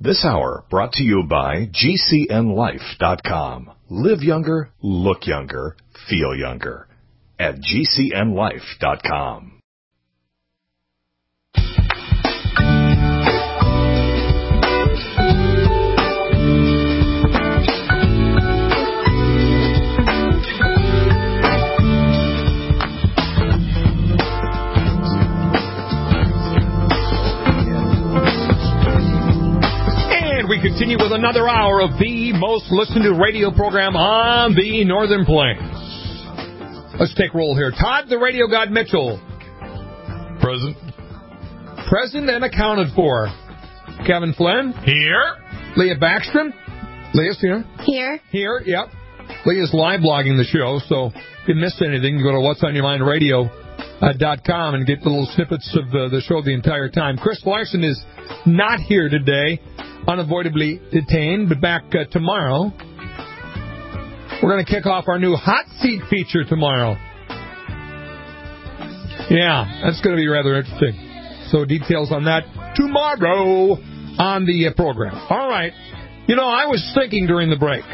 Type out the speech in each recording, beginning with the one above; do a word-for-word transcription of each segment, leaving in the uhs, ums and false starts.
This hour brought to you by G C N life dot com. Live younger, look younger, feel younger at G C N life dot com. We continue with another hour of the most listened to radio program on the Northern Plains. Let's take roll here. Todd, the radio god Mitchell. Present. Present and accounted for. Kevin Flynn. Here. Leah Backstrom. Leah's here. Here. Here, yep. Leah's live blogging the show, so if you missed anything, you go to what's on your mind radio dot com and get little snippets of the, the show the entire time. Chris Larson is not here today. Unavoidably detained, but back uh, tomorrow. We're going to kick off our new hot seat feature tomorrow. Yeah, that's going to be rather interesting. So details on that tomorrow on the uh, program. All right. You know, I was thinking during the break.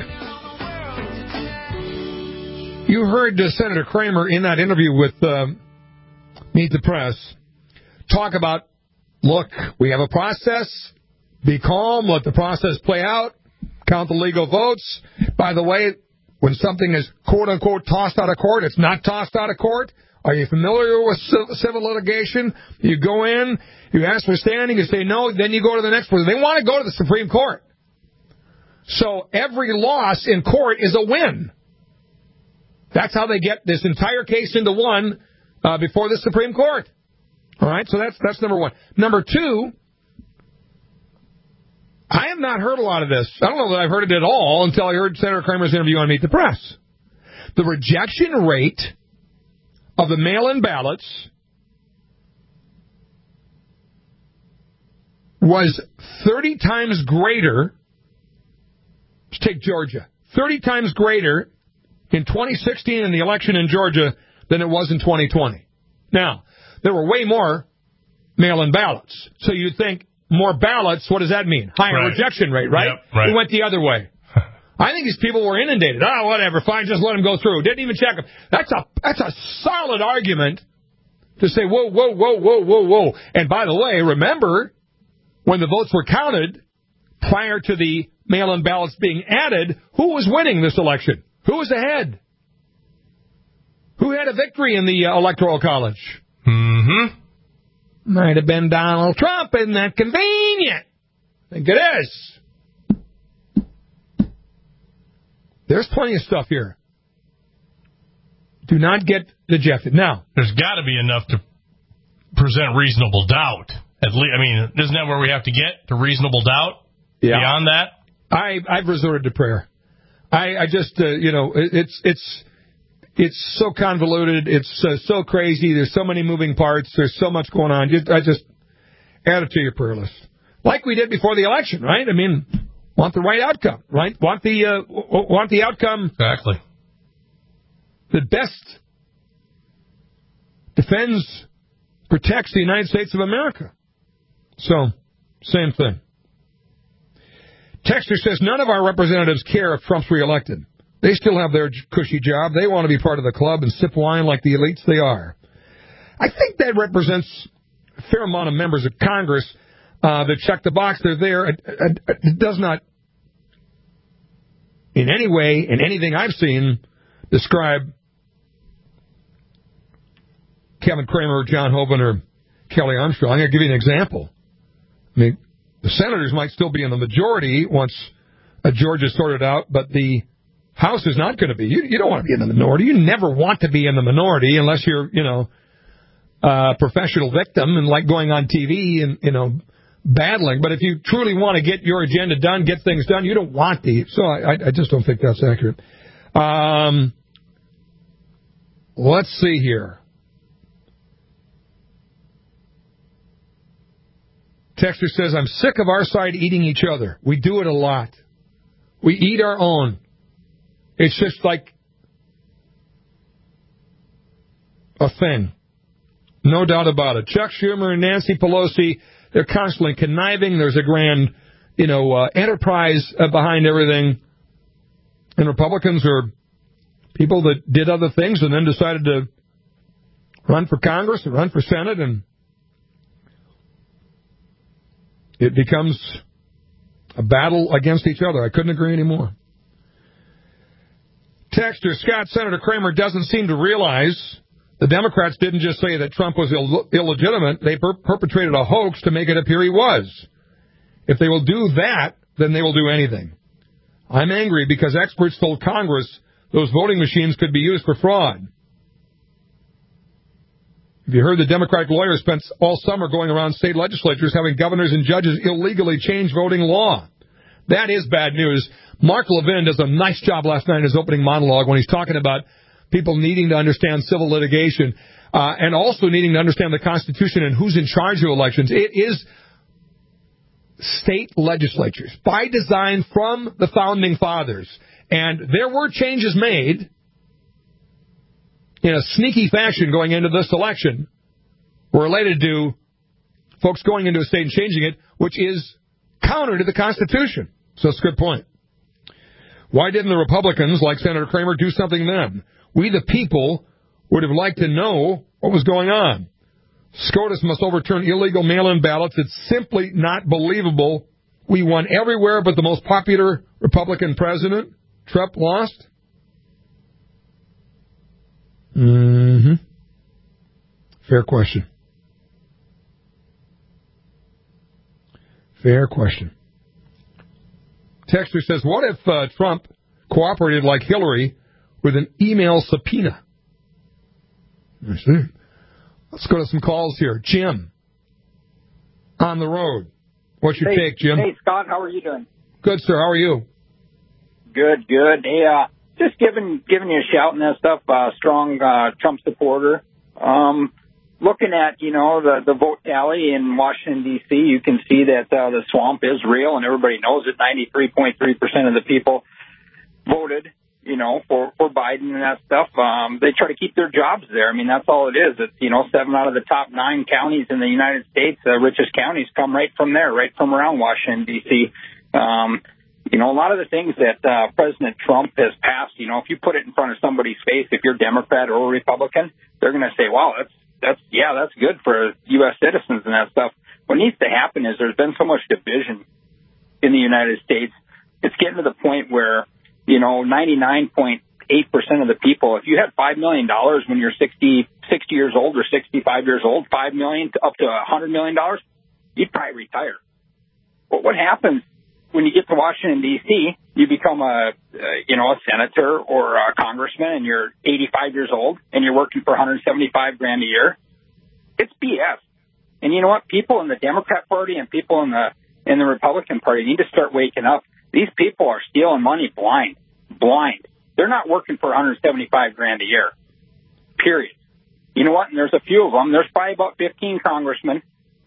You heard uh, Senator Kramer in that interview with uh, Meet the Press talk about, look, we have a process. Be calm, let the process play out, count the legal votes. By the way, when something is quote-unquote tossed out of court, it's not tossed out of court. Are you familiar with civil litigation? You go in, you ask for standing, you say no, then you go to the next person. They want to go to the Supreme Court. So every loss in court is a win. That's how they get this entire case into one uh, before the Supreme Court. All right, so that's that's number one. Number two, I have not heard a lot of this. I don't know that I've heard it at all until I heard Senator Kramer's interview on Meet the Press. The rejection rate of the mail-in ballots was thirty times greater. Let's take Georgia. thirty times greater in twenty sixteen in the election in Georgia than it was in twenty twenty. Now, there were way more mail-in ballots. So you'd think, more ballots, what does that mean? Higher right. rejection rate, right? Yep, right? We went the other way. I think these people were inundated. Oh, whatever, fine, just let them go through. Didn't even check them. That's a that's a solid argument to say, whoa, whoa, whoa, whoa, whoa, whoa. And by the way, remember, when the votes were counted, prior to the mail-in ballots being added, who was winning this election? Who was ahead? Who had a victory in the uh, Electoral College? Mm-hmm. Might have been Donald Trump. Isn't that convenient? I think it is. There's plenty of stuff here. Do not get dejected. Now, there's got to be enough to present reasonable doubt. At least, I mean, isn't that where we have to get to reasonable doubt? Yeah. Beyond that, I I've resorted to prayer. I I just uh, you know it, it's it's. It's so convoluted. It's uh, so crazy. There's so many moving parts. There's so much going on. Just, I just add it to your prayer list. Like we did before the election, right? I mean, want the right outcome, right? Want the uh, want the outcome exactly that best defends, protects the United States of America. So, same thing. Texter says, none of our representatives care if Trump's reelected. They still have their cushy job. They want to be part of the club and sip wine like the elites they are. I think that represents a fair amount of members of Congress uh, that check the box. They're there. It, it, it does not, in any way, in anything I've seen, describe Kevin Kramer, John Hoeven, or Kelly Armstrong. I'm going to give you an example. I mean, the senators might still be in the majority once uh, Georgia's sorted out, but the House is not going to be. You, you don't want to be in the minority. You never want to be in the minority unless you're, you know, a professional victim and like going on T V and, you know, battling. But if you truly want to get your agenda done, get things done, you don't want the. So I, I just don't think that's accurate. Um, let's see here. Texter says, I'm sick of our side eating each other. We do it a lot. We eat our own. It's just like a thing. No doubt about it. Chuck Schumer and Nancy Pelosi, they're constantly conniving. There's a grand you know, uh, enterprise uh, behind everything. And Republicans are people that did other things and then decided to run for Congress and run for Senate, and it becomes a battle against each other. I couldn't agree anymore. Texter Scott, Senator Kramer doesn't seem to realize the Democrats didn't just say that Trump was Ill- illegitimate. They per- perpetrated a hoax to make it appear he was. If they will do that, then they will do anything. I'm angry because experts told Congress those voting machines could be used for fraud. Have you heard the Democratic lawyers spent all summer going around state legislatures having governors and judges illegally change voting law? That is bad news. Mark Levin does a nice job last night in his opening monologue when he's talking about people needing to understand civil litigation uh, and also needing to understand the Constitution and who's in charge of elections. It is state legislatures by design from the Founding Fathers. And there were changes made in a sneaky fashion going into this election related to folks going into a state and changing it, which is counter to the Constitution. So it's a good point. Why didn't the Republicans, like Senator Kramer, do something then? We, the people, would have liked to know what was going on. SCOTUS must overturn illegal mail-in ballots. It's simply not believable. We won everywhere but the most popular Republican president. Trump lost. Mm-hmm. Fair question. Fair question. Texter says, what if uh, Trump cooperated like Hillary with an email subpoena? I see. Let's go to some calls here. Jim, on the road. What's your hey, take, Jim? Hey, Scott, how are you doing? Good, sir. How are you? Good, good. Hey, uh, just giving giving you a shout and that stuff. Uh, strong uh, Trump supporter. Um, looking at, you know, the, the vote tally in Washington, D C, you can see that uh, the swamp is real, and everybody knows it. ninety-three point three percent of the people voted, you know, for, for Biden and that stuff. Um, they try to keep their jobs there. I mean, that's all it is. It's, you know, seven out of the top nine counties in the United States, the richest counties, come right from there, right from around Washington, D C. Um, you know, a lot of the things that uh, President Trump has passed, you know, if you put it in front of somebody's face, if you're Democrat or Republican, they're going to say, wow, that's, that's, yeah, that's good for U S citizens and that stuff. What needs to happen is there's been so much division in the United States. It's getting to the point where, you know, ninety-nine point eight percent of the people, if you had five million dollars when you're sixty, sixty years old or sixty-five years old, five million dollars to up to one hundred million dollars, you'd probably retire. But what happens when you get to Washington, D C, you become a, uh, you know, a senator or a congressman and you're eighty-five years old and you're working for one hundred seventy-five grand a year. It's B S. And you know what? People in the Democrat Party and people in the, in the Republican Party need to start waking up. These people are stealing money blind, blind. They're not working for one hundred seventy-five grand a year, period. You know what? And there's a few of them. There's probably about fifteen congressmen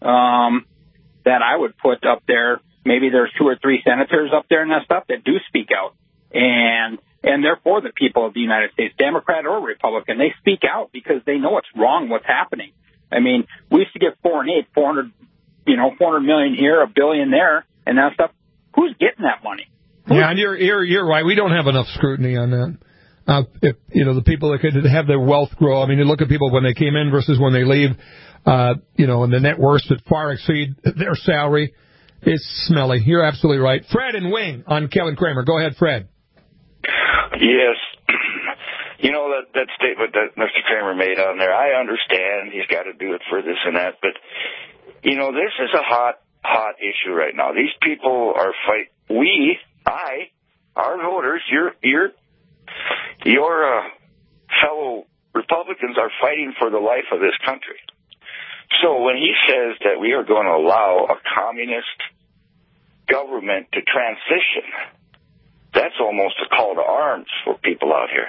um, that I would put up there. Maybe there's two or three senators up there and that stuff that do speak out. And and they're for the people of the United States, Democrat or Republican. They speak out because they know it's wrong what's happening. I mean, we used to get foreign aid, four hundred, you know, four hundred million here, a billion there, and that stuff. Who's getting that money? Who's yeah, and you're, you're you're right. We don't have enough scrutiny on that. Uh, if, you know, the people that could have their wealth grow. I mean, you look at people when they came in versus when they leave. Uh, you know, and the net worths that far exceed their salary. It's smelly. You're absolutely right. Fred and Wing on Kevin Kramer. Go ahead, Fred. Yes. You know, that, that statement that Mister Kramer made on there, I understand he's got to do it for this and that, but, you know, this is a hot, hot issue right now. These people are fight. We, I, our voters, your, your, your uh, fellow Republicans are fighting for the life of this country. So when he says that we are going to allow a communist government to transition, that's almost a call to arms for people out here.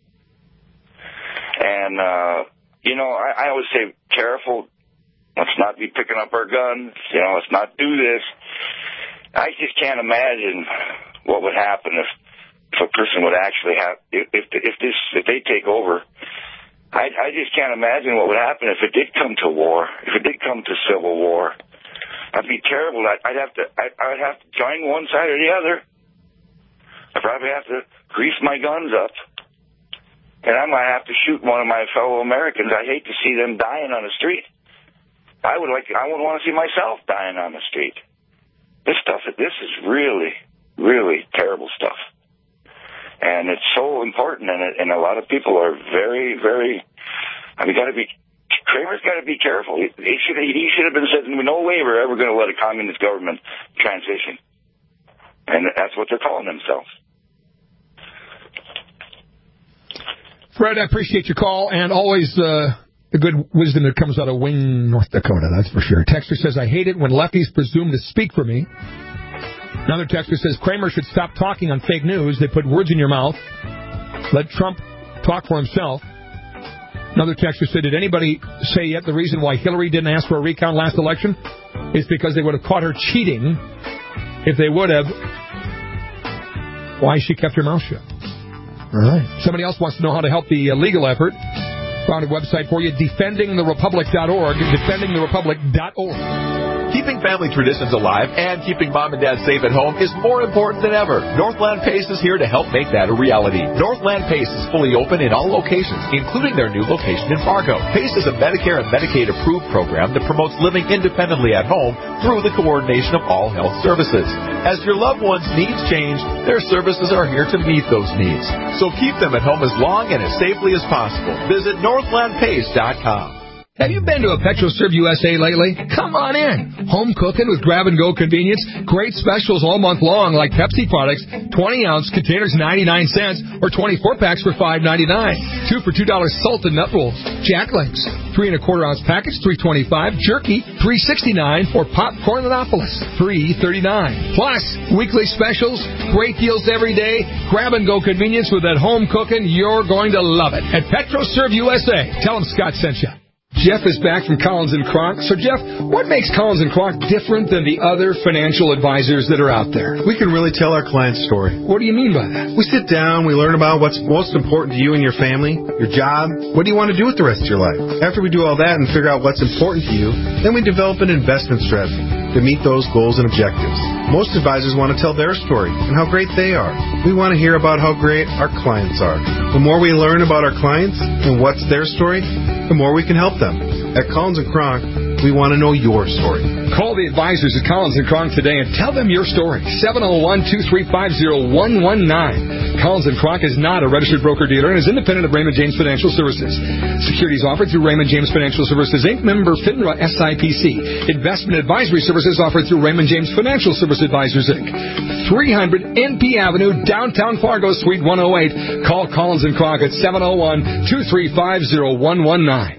And, uh, you know, I, I always say, careful, let's not be picking up our guns, you know, let's not do this. I just can't imagine what would happen if, if a person would actually have, if, if, if this, if they take over. I, I just can't imagine what would happen if it did come to war, if it did come to civil war. I'd be terrible. I'd, I'd have to. I'd, I'd have to join one side or the other. I'd probably have to grease my guns up, and I might have to shoot one of my fellow Americans. I hate to see them dying on the street. I would like. I would want to see myself dying on the street. This stuff. This is really, really terrible stuff, and it's so important. And it, and a lot of people are very, very. I mean, got to be. Cramer's got to be careful. He, he should. He should have been saying, "No way, we're ever going to let a communist government transition," and that's what they're calling themselves. Fred, I appreciate your call, and always uh, the good wisdom that comes out of Wayne, North Dakota, that's for sure. Texter says, I hate it when lefties presume to speak for me. Another texter says, Kramer should stop talking on fake news. They put words in your mouth. Let Trump talk for himself. Another texter said, did anybody say yet the reason why Hillary didn't ask for a recount last election is because they would have caught her cheating? If they would have, why she kept her mouth shut? All right. Somebody else wants to know how to help the uh, legal effort. Found a website for you, defending the republic dot org, defending the republic dot org. Keeping family traditions alive and keeping mom and dad safe at home is more important than ever. Northland Pace is here to help make that a reality. Northland Pace is fully open in all locations, including their new location in Fargo. Pace is a Medicare and Medicaid approved program that promotes living independently at home through the coordination of all health services. As your loved ones' needs change, their services are here to meet those needs. So keep them at home as long and as safely as possible. Visit northland pace dot com. Have you been to a PetroServe U S A lately? Come on in. Home cooking with grab-and-go convenience. Great specials all month long, like Pepsi products, twenty-ounce containers, ninety-nine cents, or twenty-four packs for five ninety-nine. Two for two dollars salted nut rolls. Jack legs, three and a quarter ounce package, three twenty-five. Jerky, three sixty-nine, or popcorn Annapolis, three thirty-nine. Plus, weekly specials, great deals every day, grab-and-go convenience with that home cooking. You're going to love it at PetroServe U S A. Tell them Scott sent you. Jeff is back from Collins and Kroc. So, Jeff, what makes Collins and Kroc different than the other financial advisors that are out there? We can really tell our client's story. What do you mean by that? We sit down, we learn about what's most important to you and your family, your job, what do you want to do with the rest of your life. After we do all that and figure out what's important to you, then we develop an investment strategy to meet those goals and objectives. Most advisors want to tell their story and how great they are. We want to hear about how great our clients are. The more we learn about our clients and what's their story, the more we can help them. At Collins and Kroc, we want to know your story. Call the advisors at Collins and Kroc today and tell them your story. seven oh one, two three five, oh one one nine. Collins and Kroc is not a registered broker-dealer and is independent of Raymond James Financial Services. Securities offered through Raymond James Financial Services, Incorporated. Member FINRA S I P C. Investment advisory services offered through Raymond James Financial Service Advisors, Incorporated. three hundred N P Avenue, downtown Fargo, Suite one oh eight. Call Collins and Kroc at seven oh one, two three five, oh one one nine.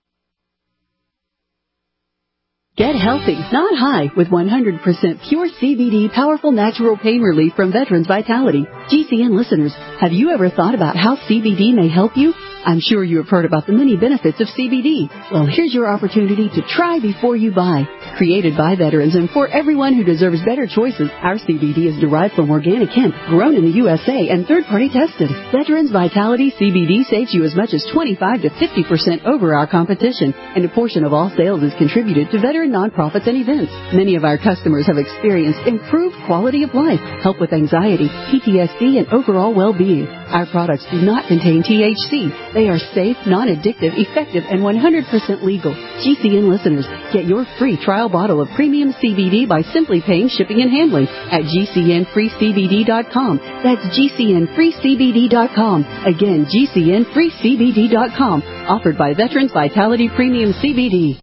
Get healthy, not high, with one hundred percent pure C B D powerful natural pain relief from Veterans Vitality. G C N listeners, have you ever thought about how C B D may help you? I'm sure you have heard about the many benefits of C B D. Well, here's your opportunity to try before you buy. Created by veterans and for everyone who deserves better choices, our C B D is derived from organic hemp, grown in the U S A, and third-party tested. Veterans Vitality C B D saves you as much as twenty-five to fifty percent over our competition, and a portion of all sales is contributed to veteran nonprofits and events. Many of our customers have experienced improved quality of life, help with anxiety, P T S D, and overall well-being. Our products do not contain T H C. They are safe, non-addictive, effective, and one hundred percent legal. G C N listeners, get your free trial bottle of premium C B D by simply paying shipping and handling at G C N free C B D dot com. That's G C N free C B D dot com. Again, G C N free C B D dot com. Offered by Veterans Vitality Premium C B D.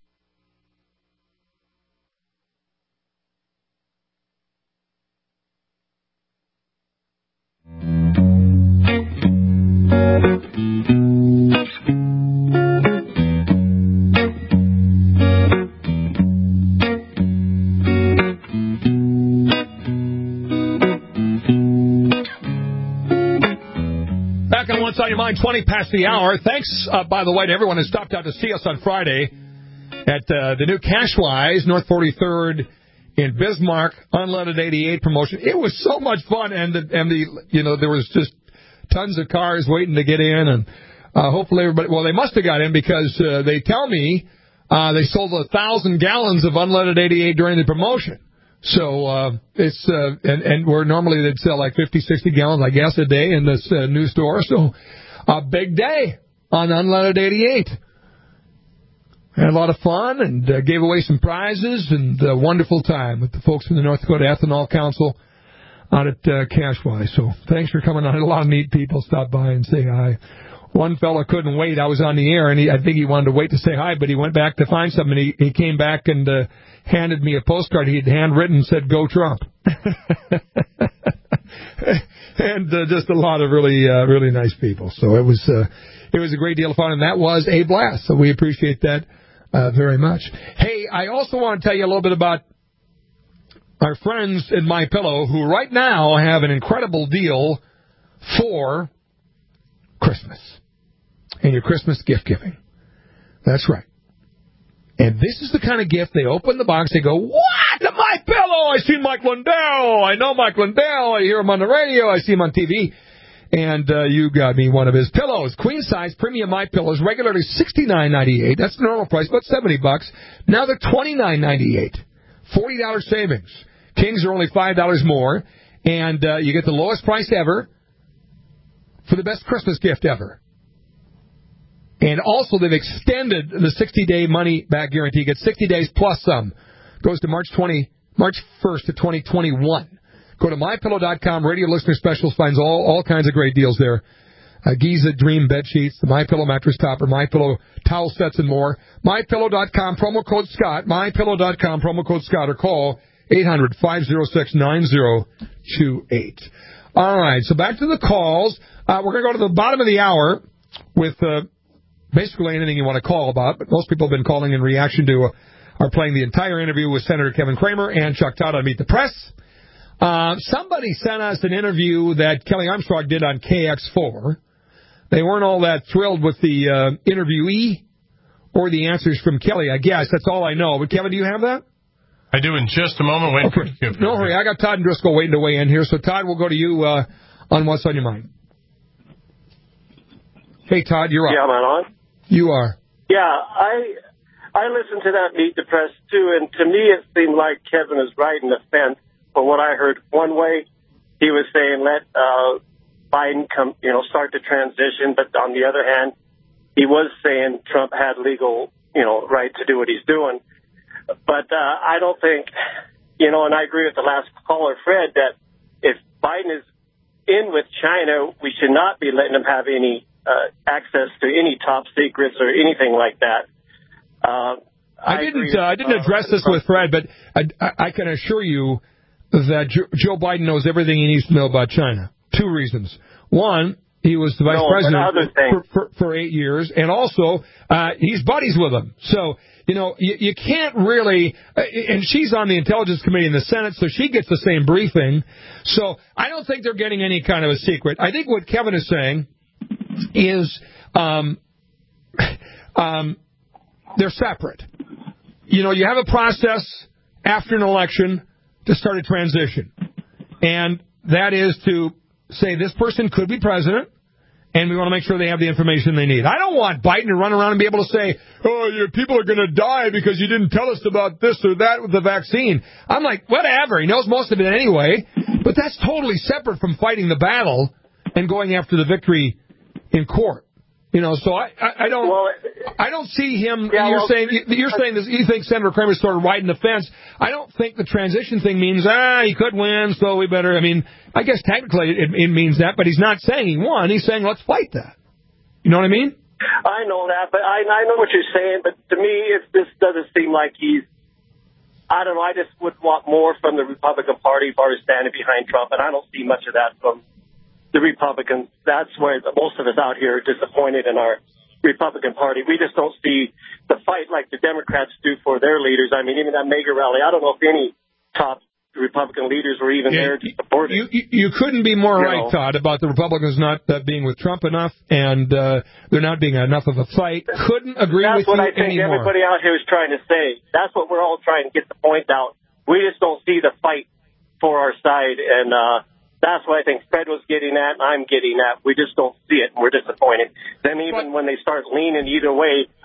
What's on your mind? twenty past the hour. Thanks, uh, by the way, to everyone who stopped out to see us on Friday at uh, the new Cashwise, North forty-third in Bismarck, Unleaded eighty-eight promotion. It was so much fun, and the, and the you know there was just tons of cars waiting to get in, and uh, hopefully everybody. Well, they must have got in because uh, they tell me Uh, they sold a thousand gallons of unleaded eighty-eight during the promotion. So uh, it's uh, and, and where normally they'd sell like fifty, sixty gallons, I guess, a day in this uh, new store. So a big day on unleaded eighty-eight. Had a lot of fun and uh, gave away some prizes and a wonderful time with the folks from the North Dakota Ethanol Council out at uh, Cashwise. So thanks for coming on. A lot of neat people stopped by and say hi. One fella couldn't wait. I was on the air, and he, I think he wanted to wait to say hi, but he went back to find something. He, he came back and uh, handed me a postcard he had handwritten and said, "Go Trump." And uh, just a lot of really, uh, really nice people. So it was, uh, it was a great deal of fun, and that was a blast. So we appreciate that uh, very much. Hey, I also want to tell you a little bit about our friends at MyPillow, who right now have an incredible deal for Christmas and your Christmas gift giving. That's right. And this is the kind of gift they open the box, they go, "What? The MyPillow! I see Mike Lindell. I know Mike Lindell. I hear him on the radio. I see him on T V. And uh, you got me one of his pillows. Queen size premium MyPillows, regularly sixty-nine ninety-eight. That's the normal price, about seventy bucks. Now they're twenty-nine ninety-eight. forty dollars savings. Kings are only five dollars more. And uh, you get the lowest price ever for the best Christmas gift ever. And also, they've extended the sixty-day money-back guarantee. You get sixty days plus some. Goes to March twentieth, March first of twenty twenty-one. Go to my pillow dot com. Radio listener specials finds all, all kinds of great deals there. Uh, Giza Dream bed sheets, the MyPillow mattress topper, MyPillow towel sets, and more. my pillow dot com, promo code Scott. my pillow dot com, promo code Scott, or call eight hundred, five oh six, nine oh two eight. All right, so back to the calls. Uh, we're going to go to the bottom of the hour with uh, basically anything you want to call about, but most people have been calling in reaction to uh, our playing the entire interview with Senator Kevin Cramer and Chuck Todd on Meet the Press. Uh, somebody sent us an interview that Kelly Armstrong did on K X four. They weren't all that thrilled with the uh, interviewee or the answers from Kelly, I guess. That's all I know. But, Kevin, do you have that? I do in just a moment. Wait okay. for No hurry. I got Todd and Driscoll waiting to weigh in here. So, Todd, we'll go to you uh, on what's on your mind. Hey, Todd, you're on. Yeah, am I on? You are. Yeah, I I listened to that Meet the Press, too, and to me it seemed like Kevin is riding the fence. For what I heard, one way he was saying let uh, Biden come, you know, start the transition, but on the other hand, he was saying Trump had legal, you know, right to do what he's doing. But uh, I don't think, you know, and I agree with the last caller, Fred, that if Biden is in with China, we should not be letting him have any uh, access to any top secrets or anything like that. Uh, I, I didn't. Uh, I didn't address this with Fred, but I, I, I can assure you that Joe Biden knows everything he needs to know about China. Two reasons. One, he was the vice no, president for, for, for eight years, and also uh, he's buddies with him. So, you know, you, you can't really, uh, and she's on the Intelligence Committee in the Senate, so she gets the same briefing. So I don't think they're getting any kind of a secret. I think what Kevin is saying is um, um, they're separate. You know, you have a process after an election to start a transition, and that is to say this person could be president, and we want to make sure they have the information they need. I don't want Biden to run around and be able to say, oh, your people are going to die because you didn't tell us about this or that with the vaccine. I'm like, whatever. He knows most of it anyway, but that's totally separate from fighting the battle and going after the victory in court. You know, so I, I, I don't, well, I don't see him. Yeah, you're well, saying, you're saying this. You think Senator Kramer's sort of riding the fence. I don't think the transition thing means ah he could win, so we better. I mean, I guess technically it, it means that, but he's not saying he won. He's saying let's fight that. You know what I mean? I know that, but I, I know what you're saying. But to me, it, this doesn't seem like he's. I don't know. I just would want more from the Republican Party as far as standing behind Trump, and I don't see much of that from the Republicans. That's where most of us out here are disappointed in our Republican Party. We just don't see the fight like the Democrats do for their leaders. I mean, even that mega rally, I don't know if any top Republican leaders were even yeah, there to support it. You, you, you couldn't be more you right, know. Todd, about the Republicans not uh, being with Trump enough and uh, there not being enough of a fight. Couldn't agree That's with you what I think anymore. Everybody out here is trying to say. That's what we're all trying to get the point out. We just don't see the fight for our side, and uh, that's what I think Fred was getting at, and I'm getting at. We just don't see it, and we're disappointed. Then even but, when they start leaning either way,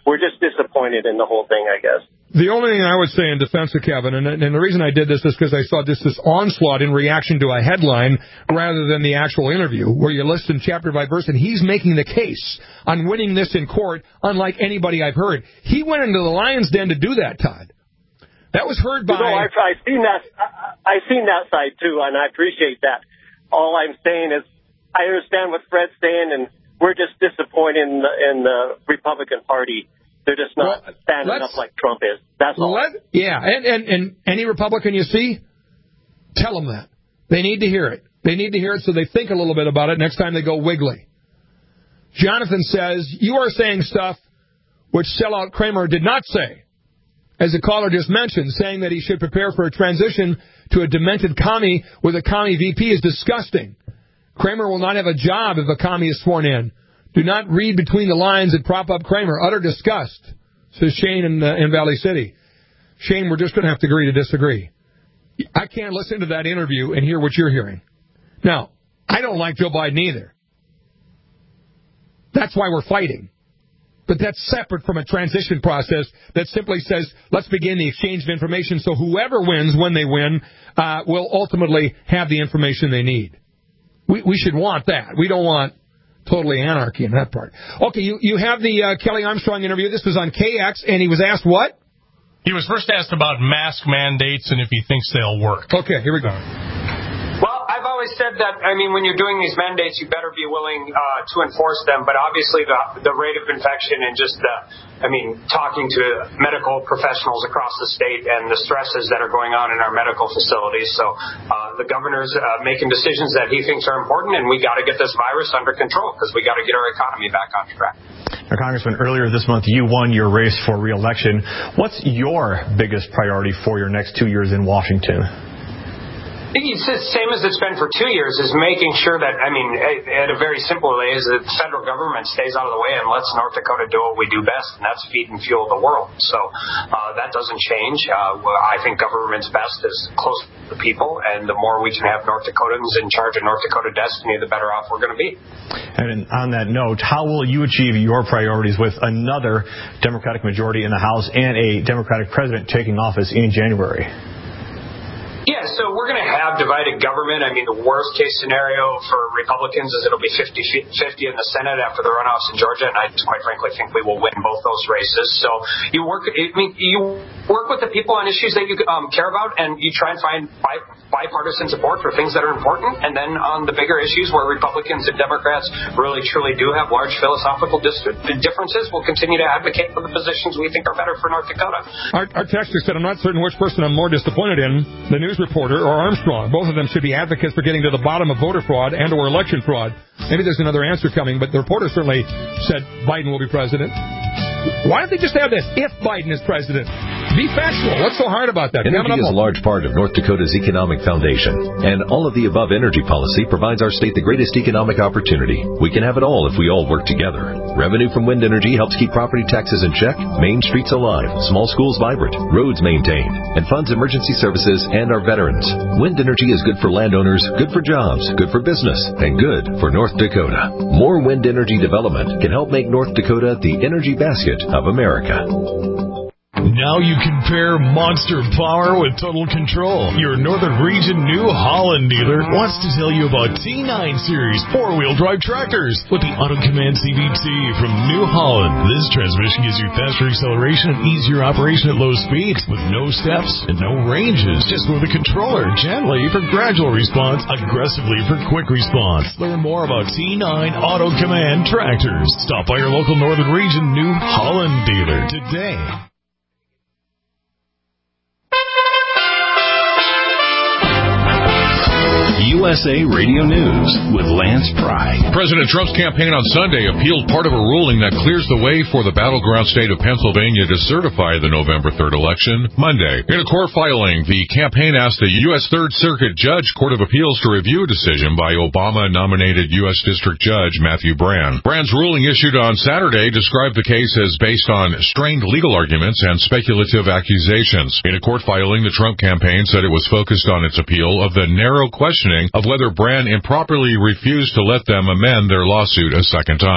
we're just disappointed in the whole thing, I guess. The only thing I would say in defense of Kevin, and, and the reason I did this is because I saw just this onslaught in reaction to a headline rather than the actual interview, where you listen chapter by verse, and he's making the case on winning this in court, unlike anybody I've heard. He went into the lion's den to do that, Todd. That was heard by... No, I've, I've seen that. I, I've seen that side too, and I appreciate that. All I'm saying is, I understand what Fred's saying, and we're just disappointed in the, in the Republican Party. They're just not well, standing up like Trump is. That's all. Let, yeah, and, and, and any Republican you see, tell them that. They need to hear it. They need to hear it so they think a little bit about it next time they go wiggly. Jonathan says, you are saying stuff which sellout Kramer did not say. As the caller just mentioned, saying that he should prepare for a transition to a demented commie with a commie V P is disgusting. Kramer will not have a job if a commie is sworn in. Do not read between the lines and prop up Kramer. Utter disgust, says Shane in, uh, in Valley City. Shane, we're just going to have to agree to disagree. I can't listen to that interview and hear what you're hearing. Now, I don't like Joe Biden either. That's why we're fighting. But that's separate from a transition process that simply says, let's begin the exchange of information so whoever wins when they win uh, will ultimately have the information they need. We, we should want that. We don't want totally anarchy in that part. Okay, you, you have the uh, Kelly Armstrong interview. This was on K X, and he was asked what? He was first asked about mask mandates and if he thinks they'll work. Okay, here we go. Well, I've always said that, I mean, when you're doing these mandates, you better be willing uh, to enforce them. But obviously the the rate of infection and just the, I mean, talking to medical professionals across the state and the stresses that are going on in our medical facilities. So uh, the governor's uh, making decisions that he thinks are important, and we got to get this virus under control because we got to get our economy back on track. Now, Congressman, earlier this month, you won your race for re-election. What's your biggest priority for your next two years in Washington? I think it's the same as it's been for two years, is making sure that, I mean, at a very simple way, is that the federal government stays out of the way and lets North Dakota do what we do best, and that's feed and fuel the world. So uh, that doesn't change. Uh, I think government's best is close to the people, and the more we can have North Dakotans in charge of North Dakota destiny, the better off we're going to be. And on that note, how will you achieve your priorities with another Democratic majority in the House and a Democratic president taking office in January? Yeah, so we're going to have divided government. I mean, the worst case scenario for Republicans is it'll be fifty fifty in the Senate after the runoffs in Georgia, and I quite frankly think we will win both those races. So you work, I mean, you work with the people on issues that you um, care about, and you try and find bi- bipartisan support for things that are important. And then on the bigger issues where Republicans and Democrats really truly do have large philosophical dis- differences, we'll continue to advocate for the positions we think are better for North Dakota. Our, our texter said, I'm not certain which person I'm more disappointed in, the news reporter or Armstrong. Both of them should be advocates for getting to the bottom of voter fraud and or election fraud. Maybe there's another answer coming, but the reporter certainly said Biden will be president. Why don't they just have this, if Biden is president? Be factual. What's so hard about that? Energy is a large part of North Dakota's economic foundation, and all of the above energy policy provides our state the greatest economic opportunity. We can have it all if we all work together. Revenue from wind energy helps keep property taxes in check, main streets alive, small schools vibrant, roads maintained, and funds emergency services and our veterans. Wind energy is good for landowners, good for jobs, good for business, and good for North Dakota. More wind energy development can help make North Dakota the energy basket of America. Now you can pair monster power with total control. Your Northern Region New Holland dealer wants to tell you about T nine Series four-wheel drive tractors with the Auto Command C V T from New Holland. This transmission gives you faster acceleration and easier operation at low speeds with no steps and no ranges. Just move the controller gently for gradual response, aggressively for quick response. Learn more about T nine Auto Command tractors. Stop by your local Northern Region New Holland dealer today. U S A Radio News with Lance Pry. President Trump's campaign on Sunday appealed part of a ruling that clears the way for the battleground state of Pennsylvania to certify the November third election Monday. In a court filing, the campaign asked the U S Third Circuit Judge Court of Appeals to review a decision by Obama-nominated U S District Judge Matthew Brann. Brann's ruling issued on Saturday described the case as based on strained legal arguments and speculative accusations. In a court filing, the Trump campaign said it was focused on its appeal of the narrow questioning of whether Brann improperly refused to let them amend their lawsuit a second time.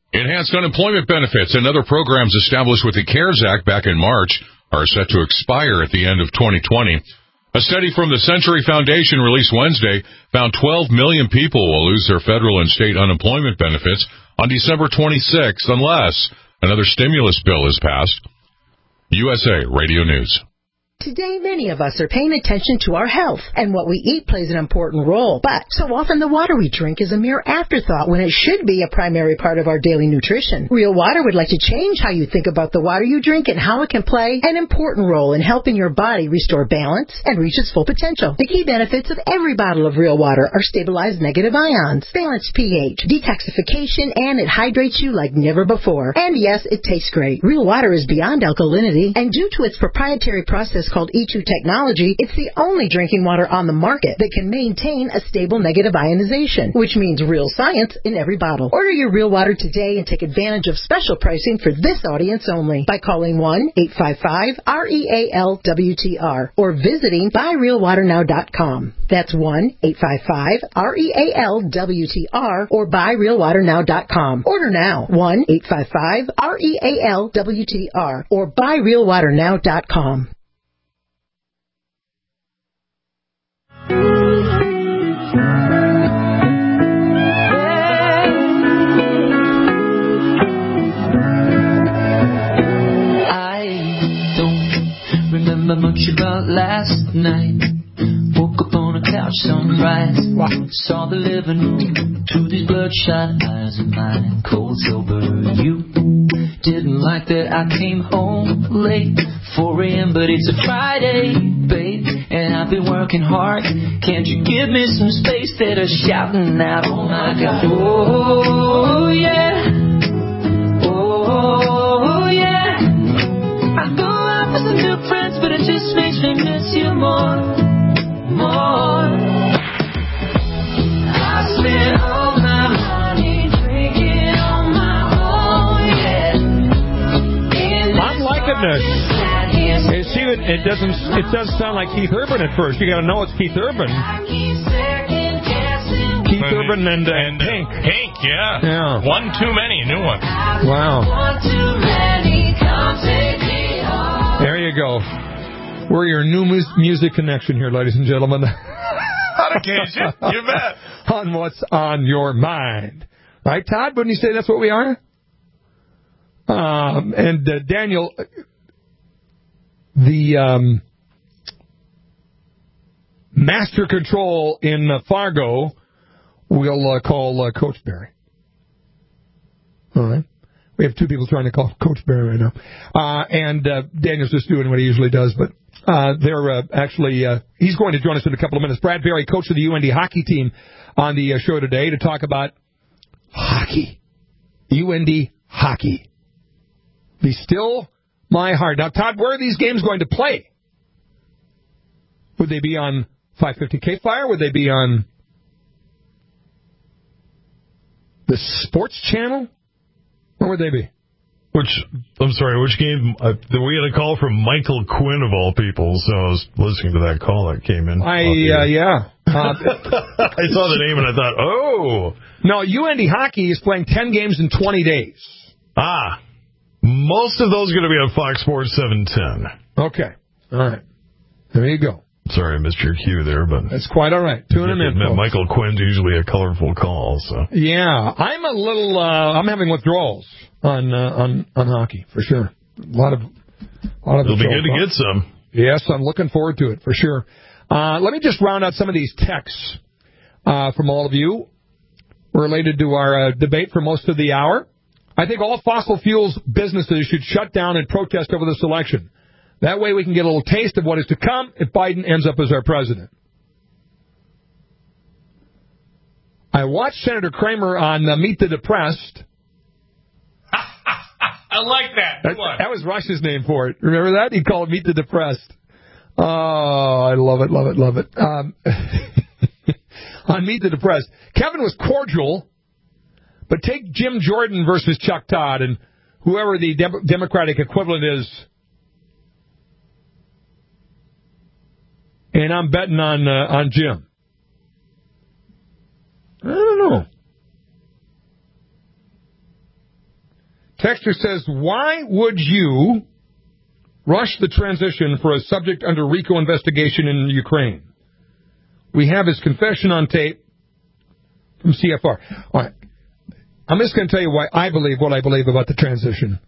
Enhanced unemployment benefits and other programs established with the CARES Act back in March are set to expire at the end of twenty twenty. A study from the Century Foundation released Wednesday found twelve million people will lose their federal and state unemployment benefits on December twenty-sixth unless another stimulus bill is passed. U S A Radio News. Today, many of us are paying attention to our health, and what we eat plays an important role. But so often the water we drink is a mere afterthought when it should be a primary part of our daily nutrition. Real Water would like to change how you think about the water you drink and how it can play an important role in helping your body restore balance and reach its full potential. The key benefits of every bottle of Real Water are stabilized negative ions, balanced pH, detoxification, and it hydrates you like never before. And yes, it tastes great. Real Water is beyond alkalinity, and due to its proprietary process called E two technology, it's the only drinking water on the market that can maintain a stable negative ionization, which means real science in every bottle. Order your Real Water today and take advantage of special pricing for this audience only by calling one eight five five R E A L W T R or visiting buy real water now dot com. That's one eight five five R E A L W T R or buy real water now dot com. Order now, one eight five five R E A L W T R or buy real water now dot com. Remember much about last night. Woke up on a couch sunrise. Saw the living room through these bloodshot eyes of mine. Cold sober, you didn't like that I came home late, four a.m. but it's a Friday, babe, and I've been working hard. Can't you give me some space? Instead of shouting out, oh my God, oh yeah, oh yeah. I go out with some new friends, but it just makes me miss you more, more. I spent all my money drinking on my own, yeah. I'm liking this. You see, it, it doesn't. It does sound like Keith Urban at first. You got to know it's Keith Urban. Keith and, Urban and, uh, and Hank. Hank, yeah. Yeah. One too many, new one. Wow. There you go. We're your new mus- music connection here, ladies and gentlemen. On occasion, you bet. On what's on your mind. Right, Todd? Wouldn't you say that's what we are? Um, and uh, Daniel, the um, master control in uh, Fargo will uh, call uh, Coach Barry. All right. We have two people trying to call Coach Barry right now. Uh, and uh, Daniel's just doing what he usually does, but uh, they're uh, actually, uh, he's going to join us in a couple of minutes. Brad Barry, coach of the U N D hockey team, on the uh, show today to talk about hockey. U N D hockey. Be still my heart. Now, Todd, where are these games going to play? Would they be on five fifty K Fire? Would they be on the Sports Channel? Where would they be? Which, I'm sorry, which game? Uh, we had a call from Michael Quinn, of all people, so I was listening to that call that came in. I, uh, yeah. Uh, I saw the name and I thought, oh. No, U N D hockey is playing ten games in twenty days. Ah. Most of those are going to be on Fox Sports seven ten. Okay. All right. There you go. Sorry, I missed your cue there, but that's quite all right. Tune him in. Michael Quinn's usually a colorful call, so yeah, I'm a little. Uh, I'm having withdrawals on uh, on on hockey for sure. A lot of, a lot of. It'll be good to get some. Yes, I'm looking forward to it for sure. Uh, let me just round out some of these texts uh, from all of you related to our uh, debate for most of the hour. I think all fossil fuels businesses should shut down and protest over this election. That way we can get a little taste of what is to come if Biden ends up as our president. I watched Senator Kramer on uh, Meet the Depressed. I like that. That, that was Rush's name for it. Remember that? He called it Meet the Depressed. Oh, I love it, love it, love it. Um, on Meet the Depressed, Kevin was cordial, but take Jim Jordan versus Chuck Todd and whoever the de- Democratic equivalent is. And I'm betting on uh, on Jim. I don't know. Texter says, why would you rush the transition for a subject under RICO investigation in Ukraine? We have his confession on tape from C F R. All right. I'm just going to tell you why I believe what I believe about the transition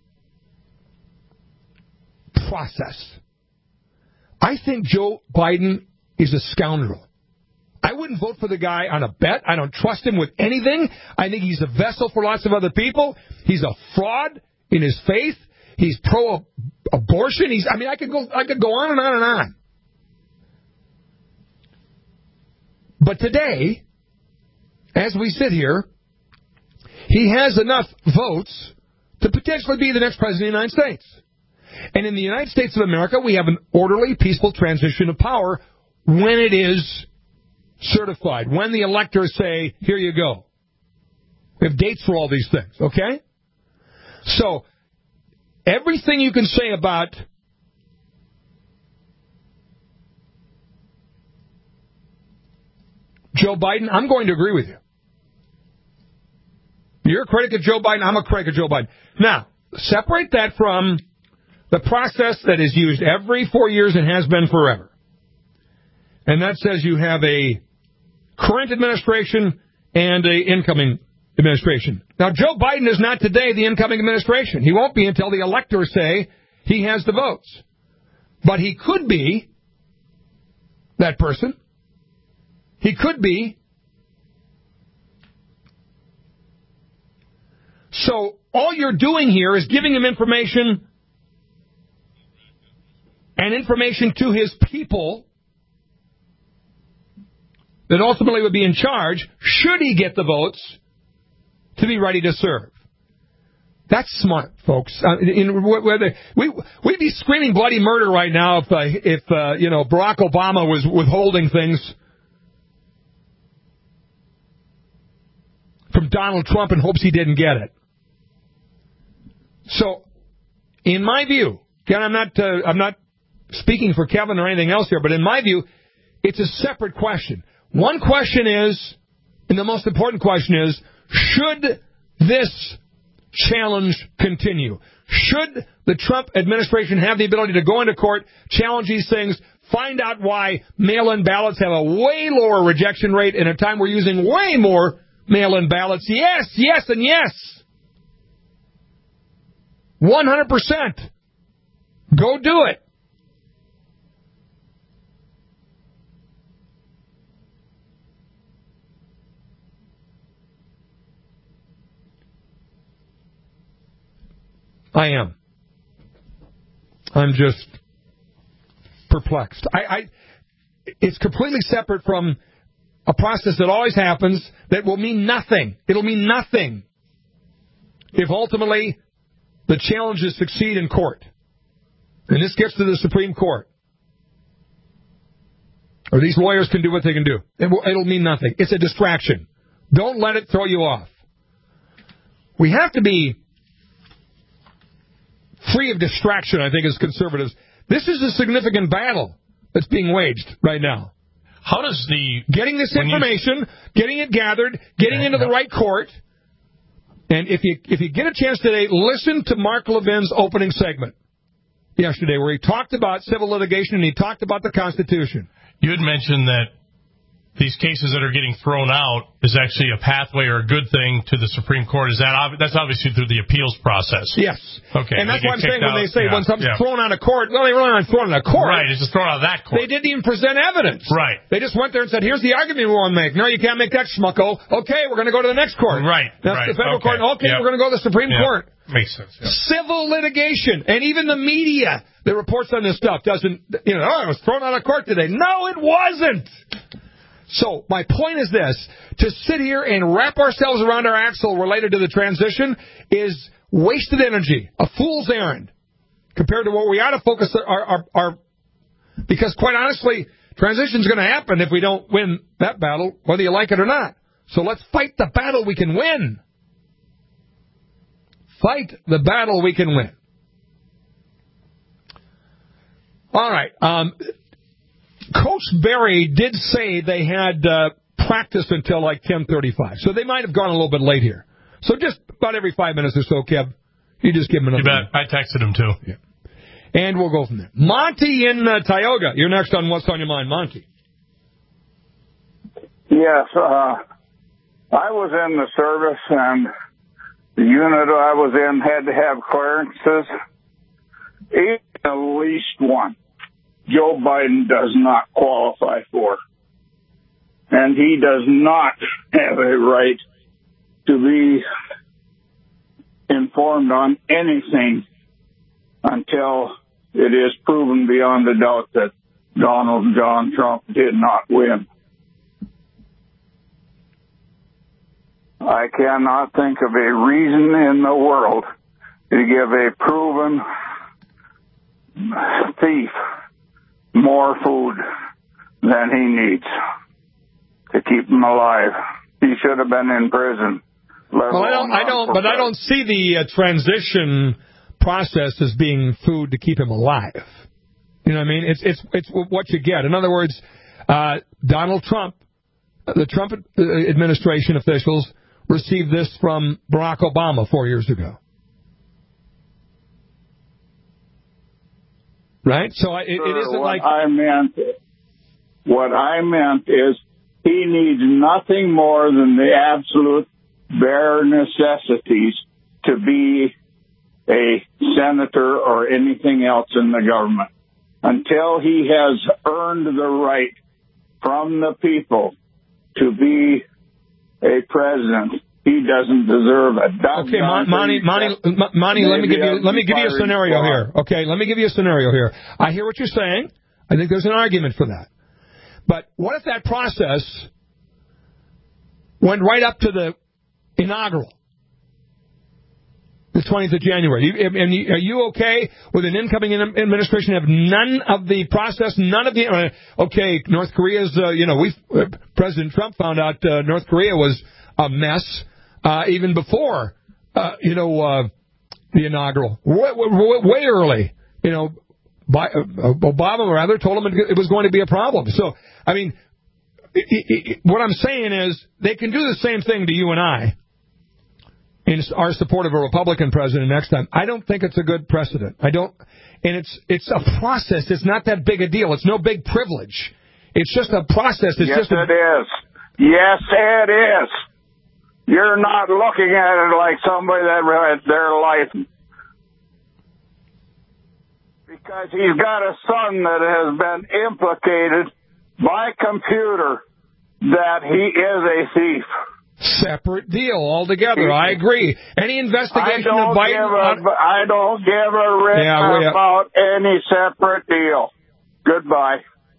process. I think Joe Biden is a scoundrel. I wouldn't vote for the guy on a bet. I don't trust him with anything. I think he's a vessel for lots of other people. He's a fraud in his faith. He's pro-abortion. He's, I mean, I could go, I could go on and on and on. But today, as we sit here, he has enough votes to potentially be the next president of the United States. And in the United States of America, we have an orderly, peaceful transition of power when it is certified, when the electors say, here you go. We have dates for all these things, okay? So, everything you can say about Joe Biden, I'm going to agree with you. You're a critic of Joe Biden, I'm a critic of Joe Biden. Now, separate that from the process that is used every four years and has been forever. And that says you have a current administration and a incoming administration. Now, Joe Biden is not today the incoming administration. He won't be until the electors say he has the votes. But he could be that person. He could be. So all you're doing here is giving him information and information to his people that ultimately would be in charge, should he get the votes, to be ready to serve. That's smart, folks. Uh, in, whether, we, we'd be screaming bloody murder right now if, uh, if uh, you know, Barack Obama was withholding things from Donald Trump in hopes he didn't get it. So, in my view, again, I'm not, uh, I'm not speaking for Kevin or anything else here, but in my view, it's a separate question. One question is, and the most important question is, should this challenge continue? Should the Trump administration have the ability to go into court, challenge these things, find out why mail-in ballots have a way lower rejection rate in a time we're using way more mail-in ballots? Yes, yes, and yes. one hundred percent. Go do it. I am. I'm just perplexed. I, I, it's completely separate from a process that always happens that will mean nothing. It'll mean nothing if ultimately the challenges succeed in court. And this gets to the Supreme Court. Or these lawyers can do what they can do. It will, it'll mean nothing. It's a distraction. Don't let it throw you off. We have to be free of distraction, I think, as conservatives. This is a significant battle that's being waged right now. How does the... Getting this information, you... getting it gathered, getting yeah, into yeah. the right court. And if you if you get a chance today, listen to Mark Levin's opening segment yesterday, where he talked about civil litigation and he talked about the Constitution. You had mentioned that these cases that are getting thrown out is actually a pathway or a good thing to the Supreme Court. Is that ob- that's obviously through the appeals process? Yes. Okay. And that's what I'm saying out. when they say yeah. when something's yeah. thrown out of court. Well, they really aren't thrown out of court. Right. It's just thrown out of that court. They didn't even present evidence. Right. They just went there and said, "Here's the argument we want to make." No, you can't make that, schmucko. Okay, we're going to go to the next court. Right. That's right. the federal okay. court. Okay, yep. we're going to go to the Supreme yep. Court. Makes sense. Yep. Civil litigation, and even the media that reports on this stuff doesn't. You know, oh, it was thrown out of court today. No, it wasn't. So my point is this: to sit here and wrap ourselves around our axle related to the transition is wasted energy, a fool's errand, compared to what we ought to focus our, our, our because quite honestly, transition's going to happen if we don't win that battle, whether you like it or not. So let's fight the battle we can win. Fight the battle we can win. All right. Um, Coach Berry did say they had uh, practice until like ten thirty-five, so they might have gone a little bit late here. So just about every five minutes or so, Kev, You just give him another. You bet. I texted him, too. Yeah. And we'll go from there. Monty in uh, Tioga. You're next on What's on Your Mind, Monty. Yes, uh, I was in the service, and the unit I was in had to have clearances. Even at least one Joe Biden does not qualify for. And he does not have a right to be informed on anything until it is proven beyond a doubt that Donald John Trump did not win. I cannot think of a reason in the world to give a proven thief more food than he needs to keep him alive. He should have been in prison. Well, I don't, I don't, but I don't see the uh, transition process as being food to keep him alive. You know what I mean? It's it's it's what you get. In other words, uh, Donald Trump, the Trump administration officials received this from Barack Obama four years ago. Right? So I, it, it isn't what like I meant. What I meant is he needs nothing more than the absolute bare necessities to be a senator or anything else in the government. Until he has earned the right from the people to be a president, he doesn't deserve a dime. Okay, Mon- Monty, Monty, Monty, let me give you let me give you a scenario here. Okay, let me give you a scenario here. I hear what you're saying. I think there's an argument for that. But what if that process went right up to the inaugural, the twentieth of January? And are you okay with an incoming administration have none of the process, none of the? Uh, okay, North Korea's. Uh, you know, we uh, President Trump found out uh, North Korea was a mess uh, even before uh, you know uh, the inaugural, way, way, way early. You know, by, uh, Obama rather told him it was going to be a problem. So, I mean, it, it, it, what I'm saying is they can do the same thing to you and I in our support of a Republican president next time. I don't think it's a good precedent. I don't, and it's it's a process. It's not that big a deal. It's no big privilege. It's just a process. It's yes, just a, it is. Yes, it is. You're not looking at it like somebody that had their life. Because he's got a son that has been implicated by computer that he is a thief. Separate deal altogether. I agree. Any investigation I don't of Biden? Give a, I don't give a rip yeah, well, yeah. about any separate deal. Goodbye.